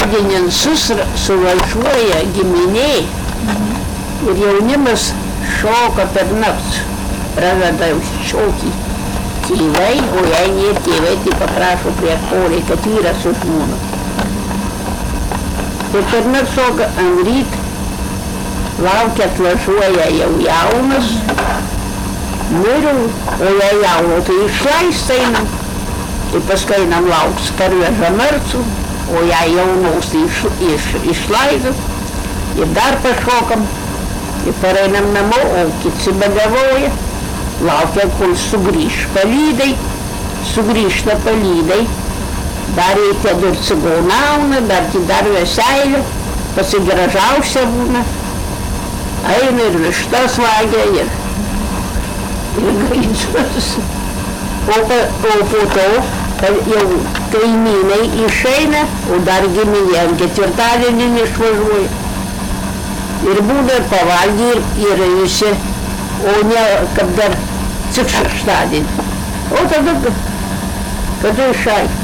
šeštadienį suvažiuoja giminiai ir jaunimas šoka per naktį, pradeda šokį tėvai, o jei nėra tėvai, tai paprašo prie koliai, kad vyras su žmona. Ir per naktį šoka ant ryt, laukia atvažiuoja jau jaunas, miriau, o jei jauno, tai išleist einam. Tai paskui einam lauks, parveža marcų, o jei jaunaus, tai išleidžia. Ir dar pašokam, ir pareinam namo, o kiti begavoja. Laukia, kol sugrįž palydai, sugrįžta palydai, dar reikia dar cigonauna, dar veselio, pasigražausia būna, eina ir vištas vagia ir gaidžius. O po to, jau kaimynai išeina, o dar giminė ketvirtadienį išvažiuoja. Ir būna pavalgė ir visi, o ne kad dar tik šeštadienį. O tada, kada išai.